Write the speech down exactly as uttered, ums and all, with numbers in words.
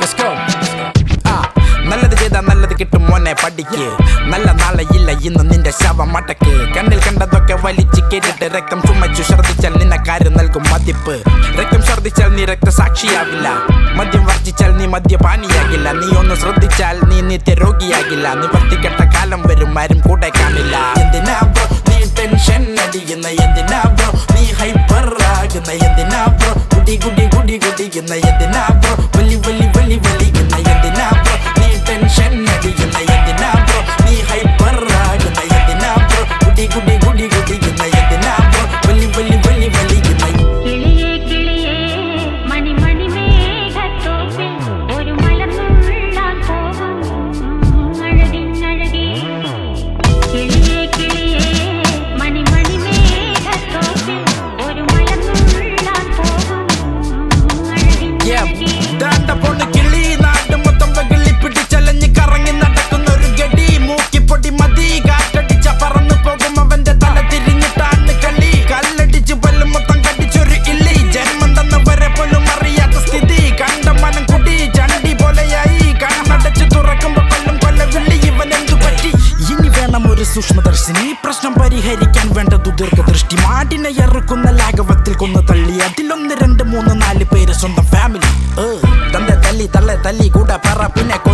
നല്ലത് ചെയ്താ നല്ലത് കിട്ടും മോനെ പഠിക്ക് നല്ല നാളെ ഇല്ല ഇന്ന് നിന്റെ ശവം മടക്ക് കണ്ണിൽ കണ്ടതൊക്കെ വലിച്ച് കേട്ടിട്ട് രക്തം ചുമച്ചു ഛർദിച്ചാൽ നിനക്കാര് നൽകും മതിപ്പ് രക്തം ഛർദിച്ചാൽ നീ രക്തസാക്ഷിയാകില്ല മദ്യം വർജിച്ചാൽ നീ മദ്യപാനിയാകില്ല നീ ഒന്ന് ശ്രദ്ധിച്ചാൽ നീ നിത്യരോഗിയാകില്ല നീ വർത്തിക്കെട്ട കാലം വരും ആരും കൂടെ കാണില്ല എന്തിനാ ബ്രോ നീ ടെൻഷൻ അടിക്കുന്ന എന്തിനാ ബ്രോ നീ ഹൈപ്പർ ആകുന്ന എന്തിനാ ബ്രോ കുടി കുടി കുടി കുടിക്കുന്ന എന്തിനാ ബ്രോ വലി വലി വലി വലിക്കുന്ന എന്തിനാ ബ്രോ നീ ടെൻഷൻ അടിക്കുന്ന എന്തിനാ ബ്രോ നീ ഹൈപ്പർ ആകുന്ന എന്തിനാ ബ്രോ കുടി കുടി കുടി കുടിക്കുന്ന എന്തിനാ ബ്രോ വലി വലി വലി വലിക്കുന്ന സൂക്ഷ്മദർശിനി പ്രശ്നം പരിഹരിക്കാൻ വേണ്ടതു ദീർഘദൃഷ്ടി മാടിനെ എറുക്കുന്ന ലാഘവത്തിൽ കൊന്നു തള്ളി അതിലൊന്ന് രണ്ട് മൂന്ന് നാല് പേര് സ്വന്തം ഫാമിലി തന്റെ തല്ലി തള്ളെ തല്ലി കൂടെ പറ പിന്നെ